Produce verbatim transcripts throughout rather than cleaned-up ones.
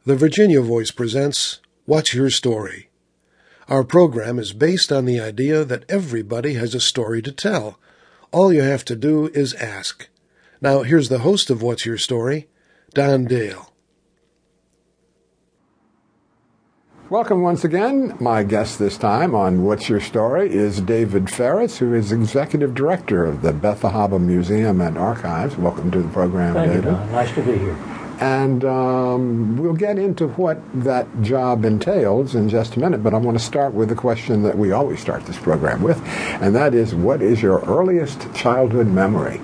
The Virginia Voice presents What's Your Story? Our program is based on the idea that everybody has a story to tell. All you have to do is ask. Now, here's the host of What's Your Story, Don Dale. Welcome once again. My guest this time on What's Your Story is David Ferris, who is Executive Director of the Beth Ahaba Museum and Archives. Welcome to the program, Thank David. you, Don. Nice to be here. And um, we'll get into what that job entails in just a minute, but I want to start with the question that we always start this program with, and that is, what is your earliest childhood memory?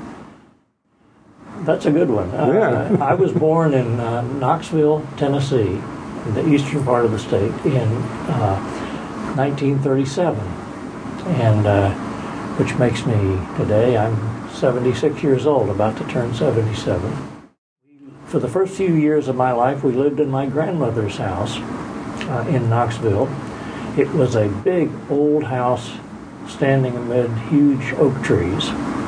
That's a good one. Yeah. Uh, I was born in uh, Knoxville, Tennessee, in the eastern part of the state, in uh, nineteen thirty-seven, and uh, which makes me, today, I'm seventy-six years old, about to turn seventy-seven. For the first few years of my life, we lived in my grandmother's house uh, in Knoxville. It was a big old house standing amid huge oak trees.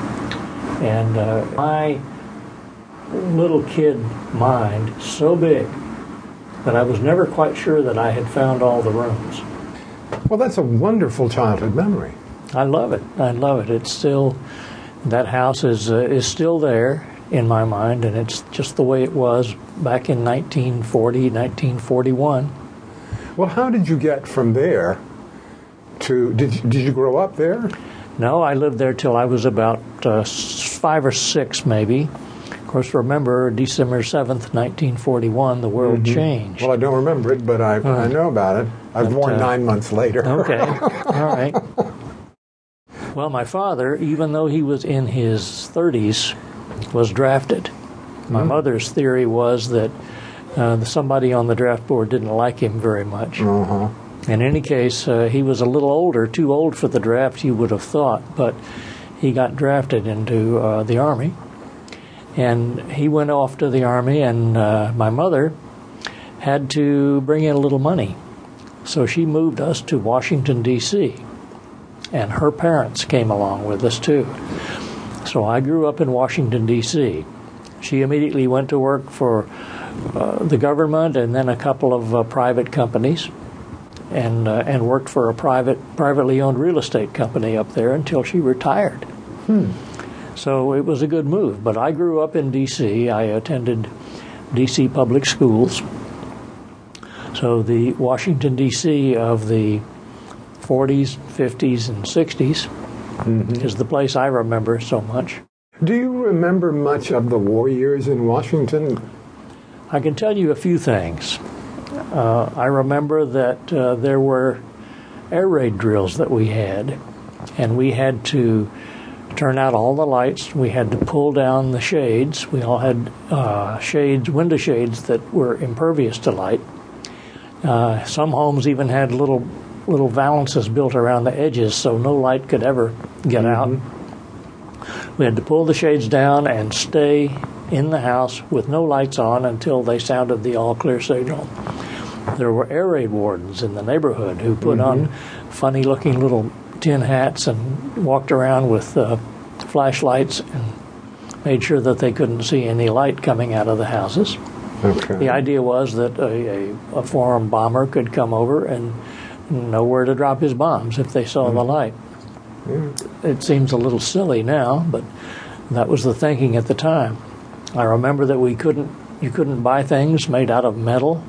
And uh, my little kid mind, so big that I was never quite sure that I had found all the rooms. Well, that's a wonderful childhood memory. I love it. I love it. It's still, that house is uh, is still there in my mind, and it's just the way it was back in nineteen forty, nineteen forty-one. Well, how did you get from there to, did, did you grow up there? No, I lived there till I was about uh, five or six, maybe. Of course, remember, December seventh, nineteen forty-one, the world mm-hmm. changed. Well, I don't remember it, but I, uh, I know about it. I was born uh, nine months later. Okay, all right. Well, my father, even though he was in his thirties, was drafted. My mm-hmm. mother's theory was that uh, somebody on the draft board didn't like him very much. Uh-huh. In any case, uh, he was a little older, too old for the draft, you would have thought, but he got drafted into uh, the Army. And he went off to the Army, and uh, my mother had to bring in a little money. So she moved us to Washington, D C, and her parents came along with us, too. So I grew up in Washington, D C She immediately went to work for uh, the government and then a couple of uh, private companies, and uh, and worked for a private, privately owned real estate company up there until she retired. Hmm. So it was a good move. But I grew up in D C I attended D C public schools. So the Washington, D C of the forties, fifties, and sixties mm-hmm. is the place I remember so much. Do you remember much of the war years in Washington? I can tell you a few things. Uh, I remember that uh, there were air raid drills that we had, and we had to turn out all the lights. We had to pull down the shades. We all had uh, shades, window shades that were impervious to light. Uh, some homes even had little little valances built around the edges so no light could ever get mm-hmm. out. We had to pull the shades down and stay in the house with no lights on until they sounded the all-clear signal. There were air raid wardens in the neighborhood who put mm-hmm. on funny-looking little tin hats and walked around with uh, flashlights and made sure that they couldn't see any light coming out of the houses. Okay. The idea was that a, a, a foreign bomber could come over and know where to drop his bombs if they saw mm-hmm. the light. Yeah. It seems a little silly now, but that was the thinking at the time. I remember that we couldn't, you couldn't buy things made out of metal.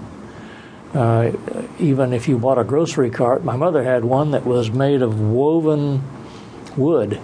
Uh, even if you bought a grocery cart, my mother had one that was made of woven wood,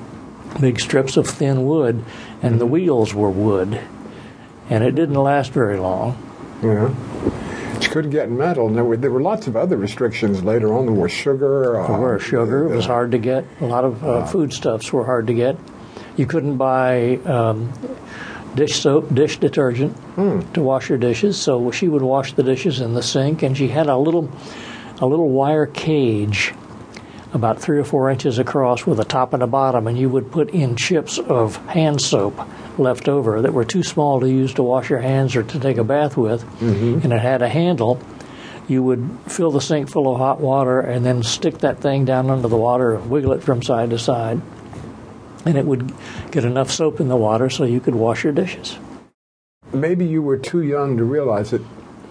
big strips of thin wood, and mm-hmm. the wheels were wood, and it didn't last very long. Yeah. You couldn't get metal. And there were there were lots of other restrictions later on. There was sugar. There uh, were sugar. It was uh, hard to get. A lot of uh, uh, foodstuffs were hard to get. You couldn't buy um, dish soap, dish detergent hmm. to wash your dishes. So she would wash the dishes in the sink, and she had a little a little wire cage about three or four inches across with a top and a bottom, and you would put in chips of hand soap left over that were too small to use to wash your hands or to take a bath with, mm-hmm. and it had a handle. You would fill the sink full of hot water and then stick that thing down under the water and wiggle it from side to side, and it would get enough soap in the water so you could wash your dishes. Maybe you were too young to realize that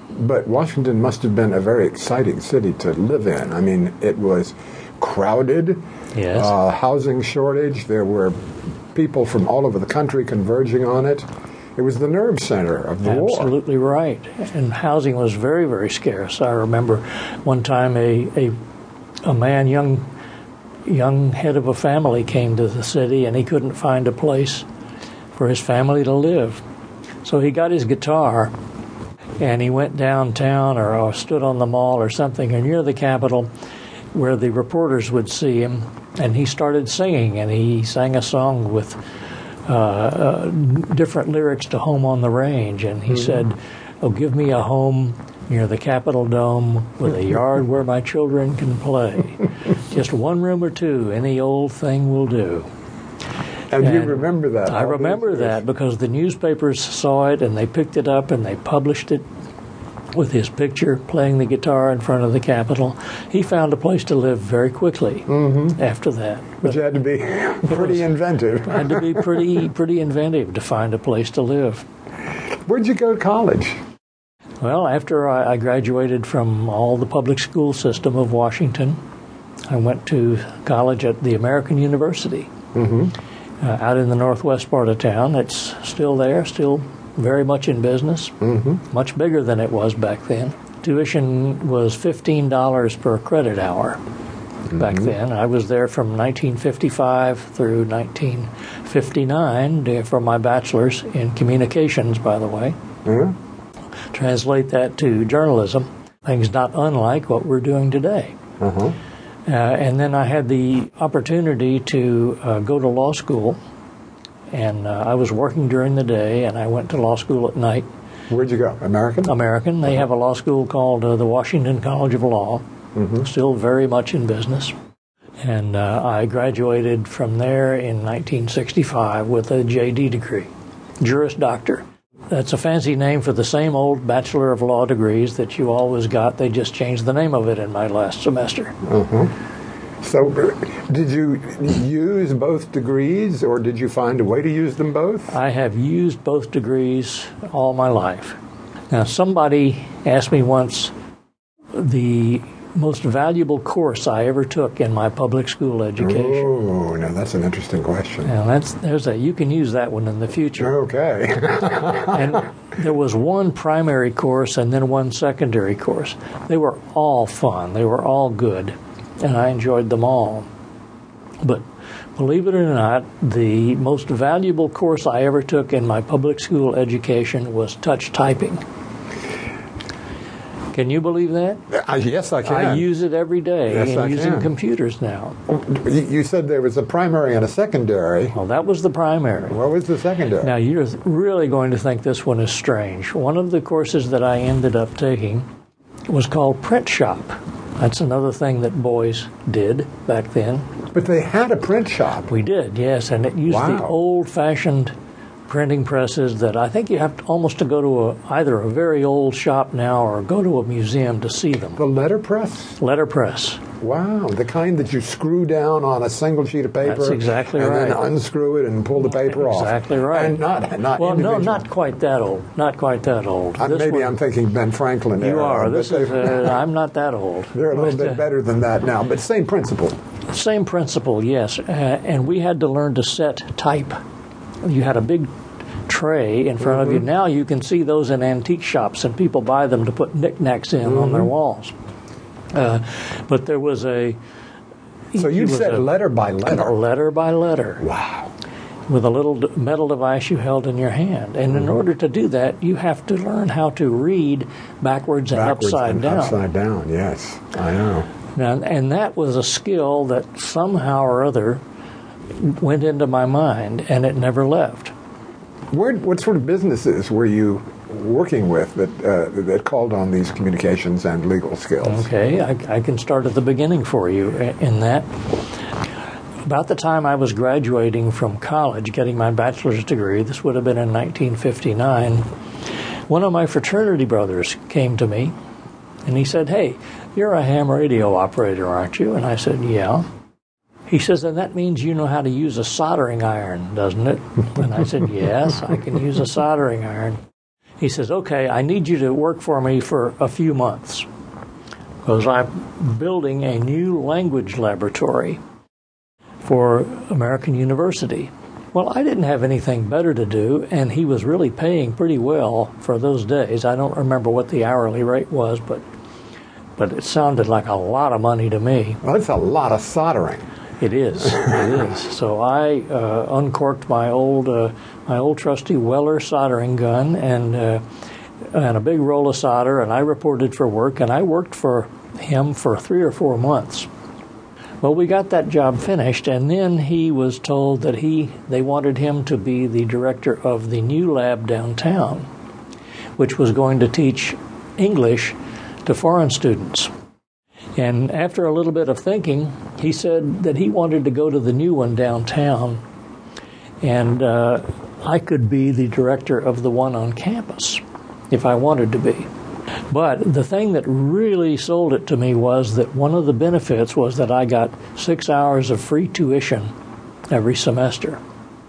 But Washington must have been a very exciting city to live in. I mean, it was crowded, Yes. uh, housing shortage. There were people from all over the country converging on it. It was the nerve center of the war. Absolutely right. And housing was very, very scarce. I remember one time a a, a man, young young head of a family, came to the city, and he couldn't find a place for his family to live. So he got his guitar, and he went downtown or, or stood on the mall or something, or near the Capitol, where the reporters would see him, and he started singing, and he sang a song with uh, uh, different lyrics to Home on the Range, and he mm-hmm. said, "Oh, give me a home near the Capitol Dome with a yard where my children can play. Just one room or two, any old thing will do." And, and you remember that? I remember that because the newspapers saw it, and they picked it up, and they published it with his picture playing the guitar in front of the Capitol. He found a place to live very quickly mm-hmm. after that. But, but you had to be pretty was, inventive. Had to be pretty pretty inventive to find a place to live. Where'd you go to college? Well, after I, I graduated from all the public school system of Washington, I went to college at the American University mm-hmm. uh, out in the northwest part of town. It's still there, still very much in business, mm-hmm. much bigger than it was back then. Tuition was fifteen dollars per credit hour mm-hmm. back then. I was there from nineteen fifty-five through nineteen fifty-nine for my bachelor's in communications, by the way. Mm-hmm. Translate that to journalism, things not unlike what we're doing today. Uh-huh. Uh, and then I had the opportunity to uh, go to law school. And uh, I was working during the day, and I went to law school at night. Where'd you go? American? American. They uh-huh. have a law school called uh, the Washington College of Law, mm-hmm. still very much in business. And uh, I graduated from there in nineteen sixty-five with a J D degree, Juris Doctor. That's a fancy name for the same old Bachelor of Law degrees that you always got. They just changed the name of it in my last semester. Uh-huh. So did you use both degrees, or did you find a way to use them both? I have used both degrees all my life. Now, somebody asked me once the most valuable course I ever took in my public school education. Oh, now that's an interesting question. Now, that's, there's a, you can use that one in the future. Okay. And there was one primary course and then one secondary course. They were all fun. They were all good. And I enjoyed them all. But believe it or not, the most valuable course I ever took in my public school education was touch typing. Can you believe that? Uh, yes, I can. I use it every day yes, in I using can. computers now. You said there was a primary and a secondary. Well, that was the primary. What was the secondary? Now, you're really going to think this one is strange. One of the courses that I ended up taking was called Print Shop. That's another thing that boys did back then. But they had a print shop. We did, yes, and it used wow. the old-fashioned printing presses that I think you have to, almost to go to a, either a very old shop now or go to a museum to see them. The letterpress? Letterpress. Wow, the kind that you screw down on a single sheet of paper. That's exactly and right. And then unscrew it and pull the paper off. Exactly right. And not, not well, individual. no, not quite that old. Not quite that old. Uh, maybe one, I'm thinking Ben Franklin You era, are. This is, uh, I'm not that old. They're a little but, bit uh, better than that now, but same principle. Same principle, yes. Uh, and we had to learn to set type. You had a big tray in front mm-hmm. of you. Now you can see those in antique shops, and people buy them to put knickknacks in mm-hmm. on their walls. Uh, but there was a... So you said a, letter by letter? Letter by letter. Wow. With a little metal device you held in your hand. And mm-hmm. in order to do that, you have to learn how to read backwards and backwards upside and down. Upside down, yes. I know. Now, and that was a skill that somehow or other went into my mind, and it never left. Where, what sort of businesses were you working with that uh, that called on these communications and legal skills? Okay, I, I can start at the beginning for you in that. About the time I was graduating from college, getting my bachelor's degree, this would have been in nineteen fifty-nine, one of my fraternity brothers came to me, and he said, "Hey, you're a ham radio operator, aren't you?" And I said, "Yeah." He says, "And that means you know how to use a soldering iron, doesn't it?" And I said, "Yes, I can use a soldering iron." he says, okay, I need you to work for me for a few months because I'm building a new language laboratory for American University. Well, I didn't have anything better to do, and he was really paying pretty well for those days. I don't remember what the hourly rate was, but but it sounded like a lot of money to me. Well, it's a lot of soldering. It is. It is. So I uh, uncorked my old uh, my old trusty Weller soldering gun and uh, and a big roll of solder, and I reported for work, and I worked for him for three or four months. Well, we got that job finished, and then he was told that he they wanted him to be the director of the new lab downtown, which was going to teach English to foreign students. And after a little bit of thinking, he said that he wanted to go to the new one downtown, and uh, I could be the director of the one on campus if I wanted to be. But the thing that really sold it to me was that one of the benefits was that I got six hours of free tuition every semester.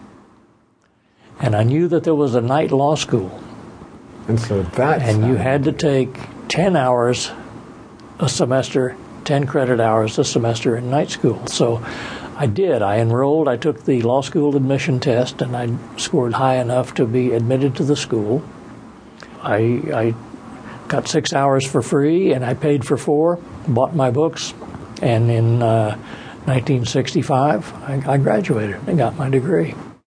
And I knew that there was a night law school. And so that's... And you had to take ten hours a semester, ten credit hours a semester in night school. So I did. I enrolled. I took the law school admission test, and I scored high enough to be admitted to the school. I... I got six hours for free, and I paid for four, bought my books, and in uh, nineteen sixty-five, I, I graduated and got my degree.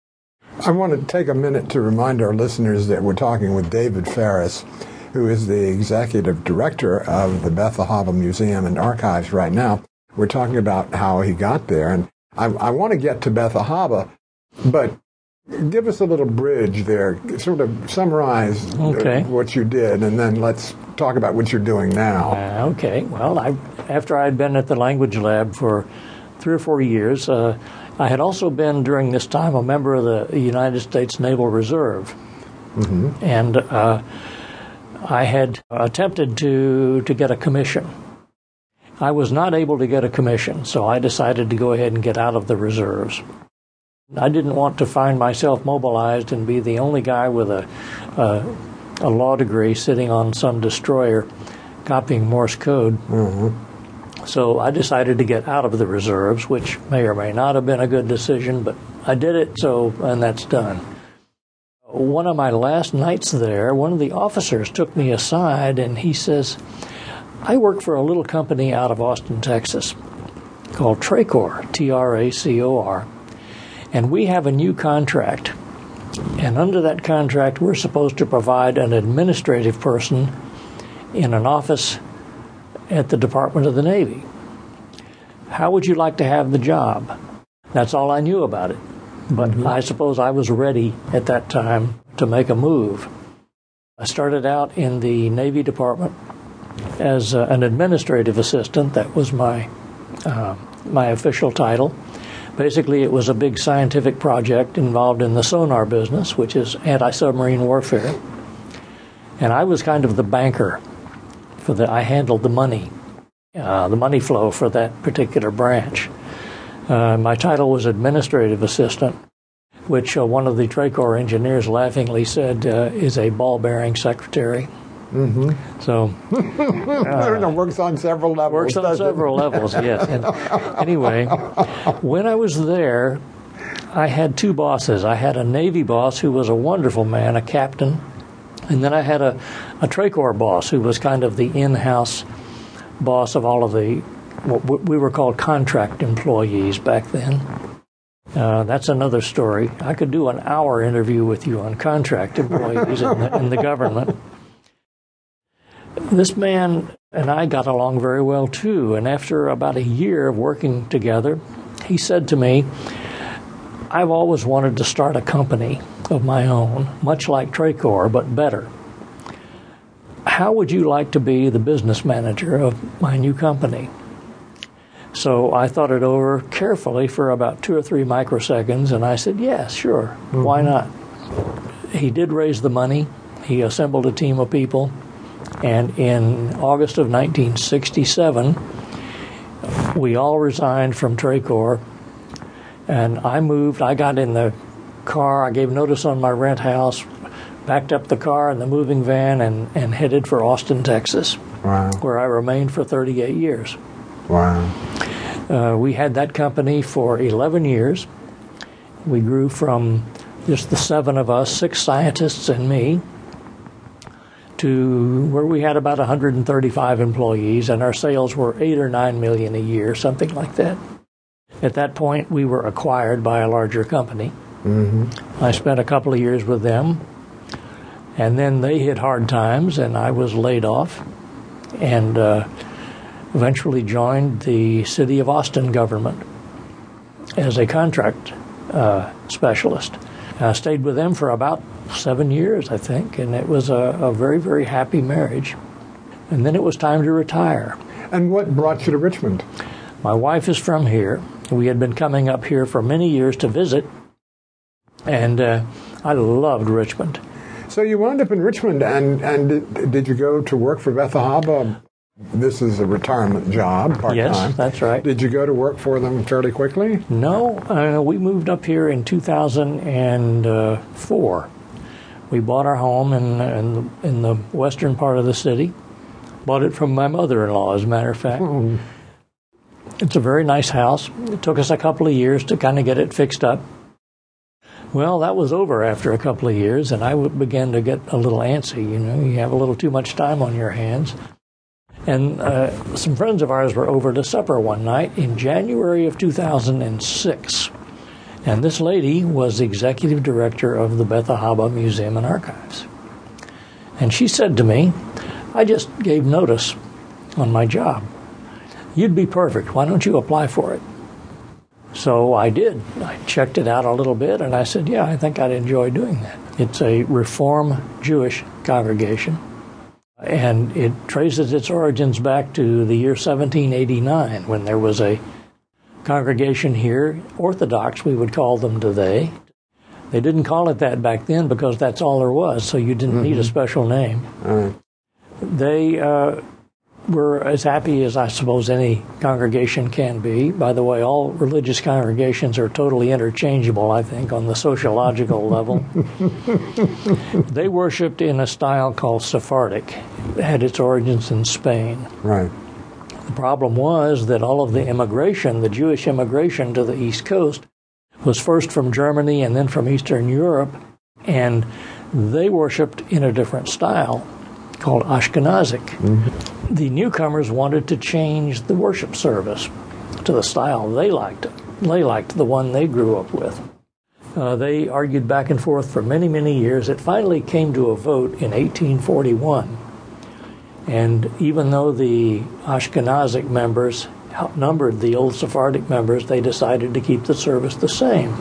I want to take a minute to remind our listeners that we're talking with David Ferris, who is the executive director of the Bethel Hobble Museum and Archives right now. We're talking about how he got there, and I, I want to get to Bethel Hobble, but give us a little bridge there, sort of summarize okay. what you did, and then let's talk about what you're doing now. Uh, okay. Well, I, after I had been at the language lab for three or four years, uh, I had also been during this time a member of the United States Naval Reserve. Mm-hmm. And uh, I had attempted to, to get a commission. I was not able to get a commission, so I decided to go ahead and get out of the reserves. I didn't want to find myself mobilized and be the only guy with a, a, a law degree sitting on some destroyer copying Morse code. Mm-hmm. So I decided to get out of the reserves, which may or may not have been a good decision, but I did it, so and that's done. One of my last nights there, one of the officers took me aside, and he says, I work for a little company out of Austin, Texas, called Tracor, T R A C O R. And we have a new contract, and under that contract, we're supposed to provide an administrative person in an office at the Department of the Navy. How would you like to have the job? That's all I knew about it, but mm-hmm. I suppose I was ready at that time to make a move. I started out in the Navy Department as uh, an administrative assistant. That was my uh, my official title. Basically, it was a big scientific project involved in the sonar business, which is anti-submarine warfare. And I was kind of the banker for the. I handled the money, uh, the money flow for that particular branch. Uh, my title was administrative assistant, which uh, one of the Tracor engineers laughingly said uh, is a ball-bearing secretary. Mm-hmm. So, uh, works on several levels. Works on several levels, yes. And anyway, when I was there, I had two bosses. I had a Navy boss who was a wonderful man, a captain, and then I had a, a Tracor boss who was kind of the in-house boss of all of the, what we were called contract employees back then. Uh, that's another story. I could do an hour interview with you on contract employees in, the, in the government. This man and I got along very well, too, and after about a year of working together, he said to me, I've always wanted to start a company of my own, much like Tracor, but better. How would you like to be the business manager of my new company? So I thought it over carefully for about two or three microseconds, and I said, yes, sure, mm-hmm. Why not? He did raise the money. He assembled a team of people. And in August of nineteen sixty-seven, we all resigned from Tracor, and I moved. I got in the car. I gave notice on my rent house, packed up the car and the moving van and, and headed for Austin, Texas, Wow. where I remained for thirty-eight years. Wow. Uh, we had that company for eleven years. We grew from just the seven of us, six scientists and me, to where we had about one hundred thirty-five employees, and our sales were eight or nine million a year, something like that. At that point, we were acquired by a larger company. Mm-hmm. I spent a couple of years with them, and then they hit hard times, and I was laid off, and uh, eventually joined the City of Austin government as a contract uh, specialist. I stayed with them for about seven years, I think, and it was a, a very, very happy marriage. And then it was time to retire. And what brought you to Richmond? My wife is from here. We had been coming up here for many years to visit, and uh, I loved Richmond. So you wound up in Richmond, and, and did, did you go to work for Betha-Haba? This is a retirement job, part-time. Yes, that's right. Did you go to work for them fairly quickly? No, uh, we moved up here in two thousand four. We bought our home in, in, the, in the western part of the city. Bought it from my mother-in-law, as a matter of fact. Mm. It's a very nice house. It took us a couple of years to kind of get it fixed up. Well, that was over after a couple of years, and I began to get a little antsy. You know, you have a little too much time on your hands. And uh, some friends of ours were over to supper one night in January of two thousand six. And this lady was the executive director of the Betha-Haba Museum and Archives. And she said to me, I just gave notice on my job. You'd be perfect. Why don't you apply for it? So I did. I checked it out a little bit, and I said, yeah, I think I'd enjoy doing that. It's a Reform Jewish congregation. And it traces its origins back to the year seventeen eighty-nine, when there was a congregation here, Orthodox, we would call them today. They didn't call it that back then because that's all there was, so you didn't mm-hmm. need a special name. All right. They uh, were as happy as I suppose any congregation can be. By the way, all religious congregations are totally interchangeable, I think, on the sociological level. They worshipped in a style called Sephardic. It had its origins in Spain. Right. The problem was that all of the immigration, the Jewish immigration to the East Coast, was first from Germany and then from Eastern Europe, and they worshipped in a different style called Ashkenazic. Mm-hmm. The newcomers wanted to change the worship service to the style they liked. They liked the one they grew up with. Uh, they argued back and forth for many, many years. It finally came to a vote in eighteen forty-one. And even though the Ashkenazic members outnumbered the old Sephardic members, they decided to keep the service the same.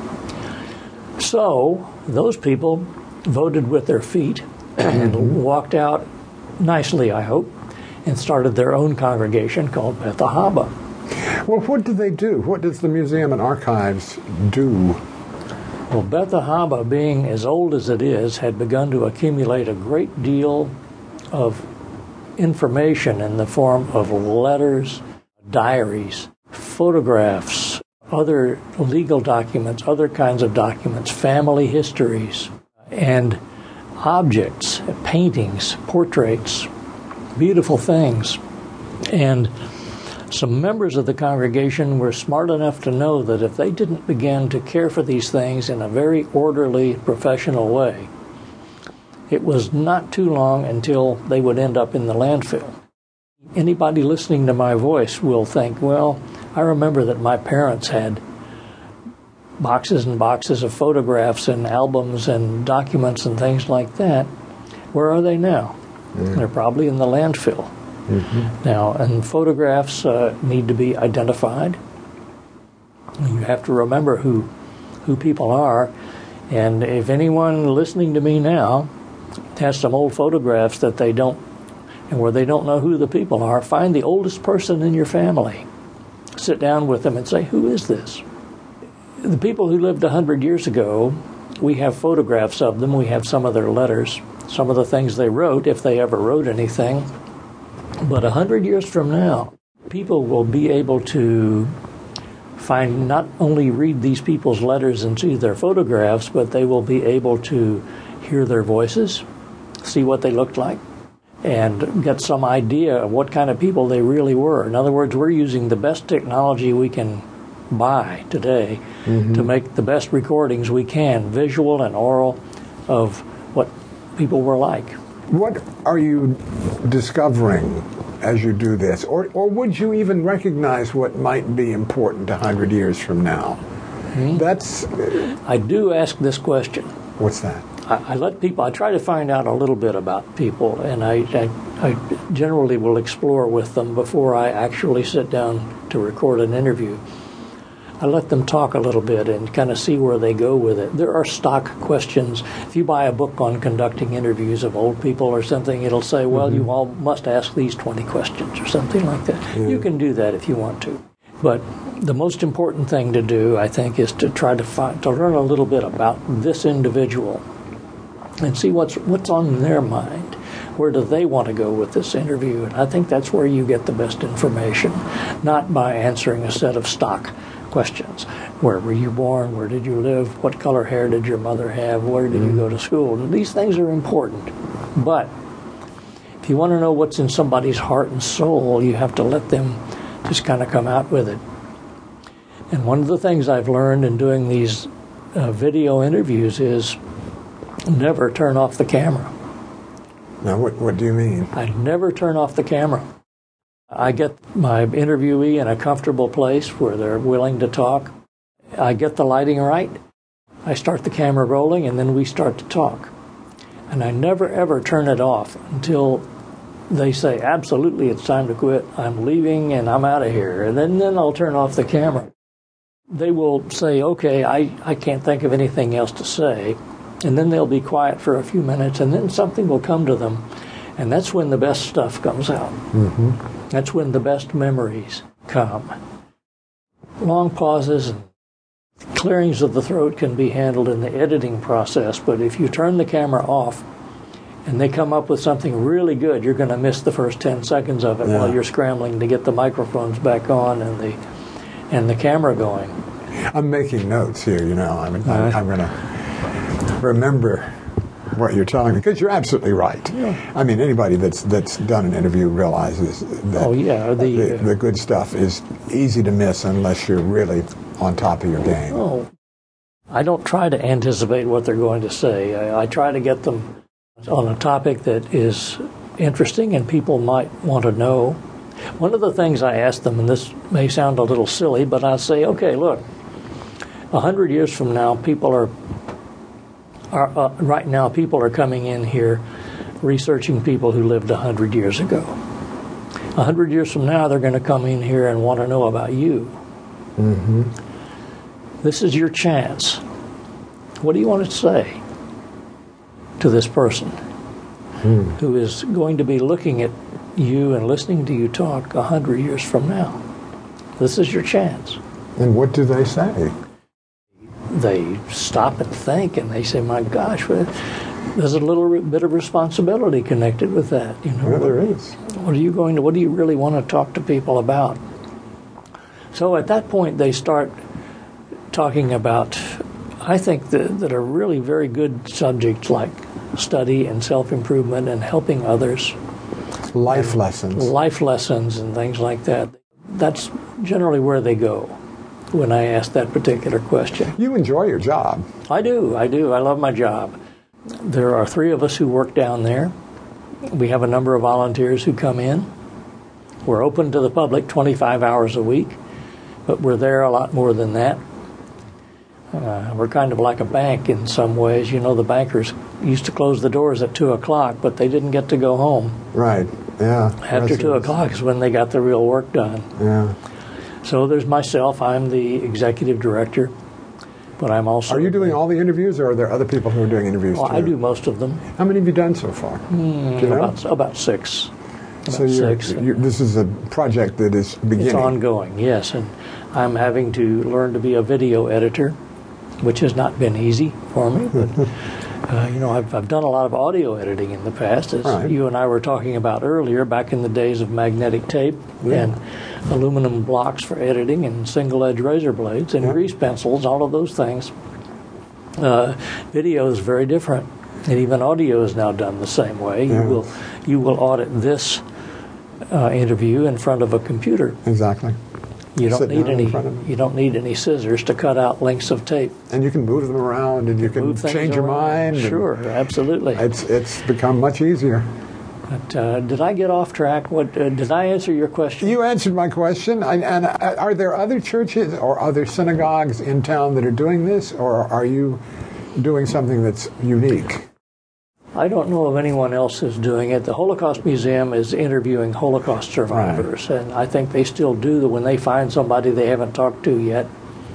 So those people voted with their feet and walked out nicely, I hope, and started their own congregation called Betha-Haba. Well, what do they do? What does the Museum and Archives do? Well, Betha-Haba, being as old as it is, had begun to accumulate a great deal of information in the form of letters, diaries, photographs, other legal documents, other kinds of documents, family histories, and objects, paintings, portraits, beautiful things. And some members of the congregation were smart enough to know that if they didn't begin to care for these things in a very orderly, professional way, it was not too long until they would end up in the landfill. Anybody listening to my voice will think, well, I remember that my parents had boxes and boxes of photographs and albums and documents and things like that. Where are they now? Mm. They're probably in the landfill. Mm-hmm. Now, and photographs uh, need to be identified. You have to remember who who people are. And if anyone listening to me now has some old photographs that they don't, and where they don't know who the people are, find the oldest person in your family. Sit down with them and say, who is this? The people who lived one hundred years ago, we have photographs of them. We have some of their letters, some of the things they wrote, if they ever wrote anything. But one hundred years from now, people will be able to find, not only read these people's letters and see their photographs, but they will be able to hear their voices, see what they looked like, and get some idea of what kind of people they really were. In other words, we're using the best technology we can buy today mm-hmm. to make the best recordings we can, visual and oral, of what people were like. What are you discovering as you do this? Or, or would you even recognize what might be important a hundred years from now? Mm-hmm. That's. Uh, I do ask this question. What's that? I, I let people, I try to find out a little bit about people, and I, I, I generally will explore with them before I actually sit down to record an interview. I let them talk a little bit and kind of see where they go with it. There are stock questions. If you buy a book on conducting interviews of old people or something, it'll say, well, mm-hmm. you all must ask these twenty questions or something like that. Yeah. You can do that if you want to. But the most important thing to do, I think, is to try to find, to learn a little bit about this individual and see what's what's on their mind. Where do they want to go with this interview? And I think that's where you get the best information, not by answering a set of stock questions. Where were you born? Where did you live? What color hair did your mother have? Where did mm. you go to school? These things are important. But if you want to know what's in somebody's heart and soul, you have to let them just kind of come out with it. And one of the things I've learned in doing these uh, video interviews is never turn off the camera. Now, what, what do you mean? I never turn off the camera. I get my interviewee in a comfortable place where they're willing to talk. I get the lighting right. I start the camera rolling, and then we start to talk. And I never, ever turn it off until they say, absolutely, it's time to quit. I'm leaving, and I'm out of here. And then, then I'll turn off the camera. They will say, okay, I, I can't think of anything else to say. And then they'll be quiet for a few minutes, and then something will come to them. And that's when the best stuff comes out. Mm-hmm. That's when the best memories come. Long pauses and clearings of the throat can be handled in the editing process, but if you turn the camera off and they come up with something really good, you're going to miss the first ten seconds of it yeah. while you're scrambling to get the microphones back on and the and the camera going. I'm making notes here, you know. I'm, I'm, uh, I'm going to remember what you're telling me, because you're absolutely right. Yeah. I mean, anybody that's that's done an interview realizes that oh, yeah, the, the, the good stuff is easy to miss unless you're really on top of your game. Oh, I don't try to anticipate what they're going to say. I, I try to get them on a topic that is interesting and people might want to know. One of the things I ask them, and this may sound a little silly, but I say, okay, look, a hundred years from now, people are Are, uh, right now, people are coming in here researching people who lived a hundred years ago. A hundred years from now, they're going to come in here and want to know about you. Mm-hmm. This is your chance. What do you want to say to this person mm. who is going to be looking at you and listening to you talk a hundred years from now? This is your chance. And what do they say? They stop and think, and they say, my gosh, there's a little bit of responsibility connected with that. You know, well, there is. What are you going to, what do you really want to talk to people about? So at that point, they start talking about, I think, that, that are really very good subjects like study and self-improvement and helping others. Life lessons. Life lessons and things like that. That's generally where they go when I ask that particular question. You enjoy your job. I do, I do. I love my job. There are three of us who work down there. We have a number of volunteers who come in. We're open to the public twenty-five hours a week, but we're there a lot more than that. Uh, we're kind of like a bank in some ways. You know, the bankers used to close the doors at two o'clock, but they didn't get to go home. Right, yeah. After Residents. two o'clock is when they got the real work done. Yeah. So there's myself. I'm the executive director, but I'm also... Are you doing all the interviews, or are there other people who are doing interviews well, too? I do most of them. How many have you done so far? Mm, do you know? about, about six. About so you're, six. You're, this is a project that is beginning. It's ongoing, yes. And I'm having to learn to be a video editor, which has not been easy for me. But, uh, you know, I've, I've done a lot of audio editing in the past, as right. you and I were talking about earlier, back in the days of magnetic tape yeah. and aluminum blocks for editing and single-edge razor blades and yeah. grease pencils, all of those things. Uh, video is very different. And even audio is now done the same way. Yeah. You will you will audit this uh, interview in front of a computer. Exactly. You don't Sit need down in any front of it. you don't need any scissors to cut out lengths of tape. And you can move them around, and you can Move things change your around. mind. and Sure, absolutely. It's it's become much easier. But, uh, did I get off track? What uh, did I answer your question? You answered my question. And, and uh, are there other churches or other synagogues in town that are doing this, or are you doing something that's unique? I don't know of anyone else who's doing it. The Holocaust Museum is interviewing Holocaust survivors, right. And I think they still do that. When they find somebody they haven't talked to yet,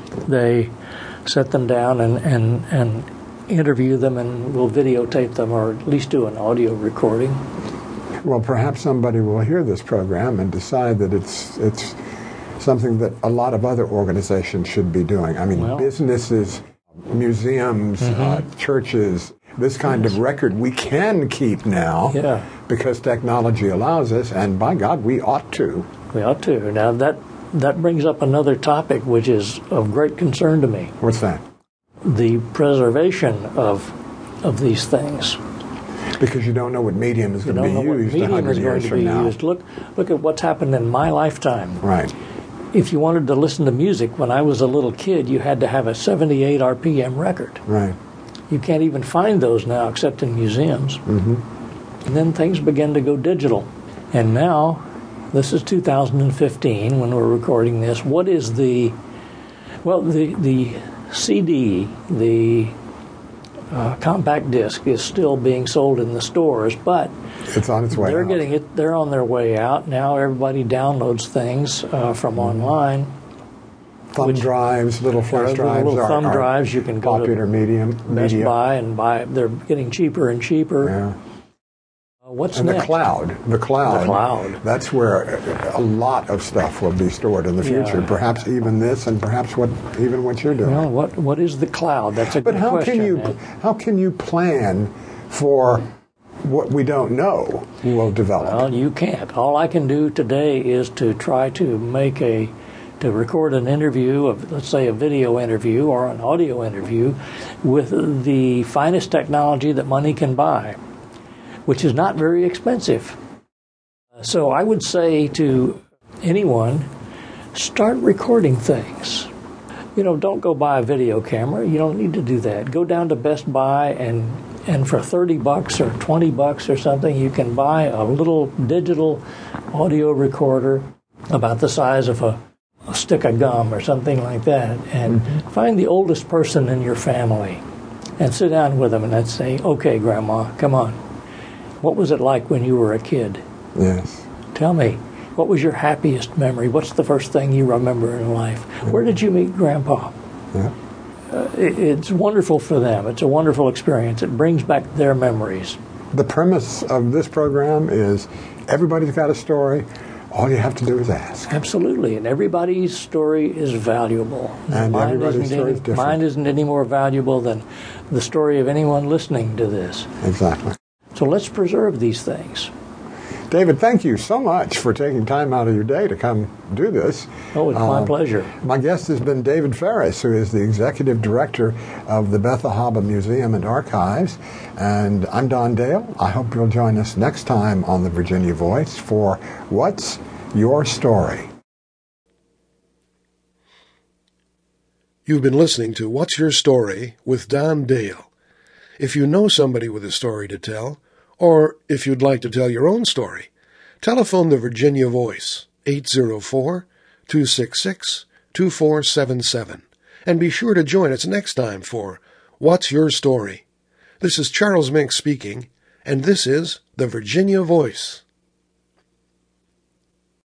they set them down and, and, and interview them, and will videotape them, or at least do an audio recording. Well, perhaps somebody will hear this program and decide that it's it's something that a lot of other organizations should be doing. I mean, Well, businesses, museums, Mm-hmm. uh, churches, this kind of record we can keep now Yeah. because technology allows us, and by God, we ought to. We ought to. Now, that, that brings up another topic which is of great concern to me. What's that? The preservation of of these things. Because you don't know what medium is You going to don't be know what used a medium hundred is going years to from be now. used. Look, look at what's happened in my lifetime. Right. If you wanted to listen to music when I was a little kid, you had to have a seventy-eight R P M record. Right. You can't even find those now except in museums. Mm-hmm. And then things began to go digital. And now, this is two thousand fifteen when we're recording this. What is the, well, the, the C D, the uh, compact disc is still being sold in the stores, but It's on its way they're out. getting it, they're on their way out. Now everybody downloads things uh, from Mm-hmm. online. Thumb which- drives, little flash Little- drives little are, thumb are drives, you can go to popular medium, Best media. Buy and buy. They're getting cheaper and cheaper. Yeah. Uh, what's And next? the cloud, the cloud, The cloud. that's where a lot of stuff will be stored in the future. Yeah. Perhaps even this, and perhaps what even what you're doing. Well, what what is the cloud? That's a but good how question. can you And how can you plan for what we don't know will develop? Well, you can't. All I can do today is to try to make a to record an interview of, let's say, a video interview or an audio interview with the finest technology that money can buy, which is not very expensive. So I would say to anyone, start recording things. You know, don't go buy a video camera. You don't need to do that. Go down to Best Buy and and for thirty bucks or twenty bucks or something, you can buy a little digital audio recorder about the size of a, a stick of gum or something like that, and Mm-hmm. find the oldest person in your family and sit down with them and let's say, okay, Grandma, come on. What was it like when you were a kid? Yes. Tell me, what was your happiest memory? What's the first thing you remember in life? Where did you meet Grandpa? Yeah. Uh, it, it's wonderful for them. It's a wonderful experience. It brings back their memories. The premise of this program is everybody's got a story. All you have to do is ask. Absolutely. And everybody's story is valuable. And Mine everybody's isn't story any, is different. Mine isn't any more valuable than the story of anyone listening to this. Exactly. So let's preserve these things. David, thank you so much for taking time out of your day to come do this. Oh, it's my Um, pleasure. My guest has been David Ferris, who is the Executive Director of the Beth Ahaba Museum and Archives. And I'm Don Dale. I hope you'll join us next time on the Virginia Voice for What's Your Story? You've been listening to What's Your Story with Don Dale. If you know somebody with a story to tell, or if you'd like to tell your own story, telephone the Virginia Voice, eight zero four, two six six, two four seven seven, and be sure to join us next time for What's Your Story? This is Charles Mink speaking, and this is the Virginia Voice.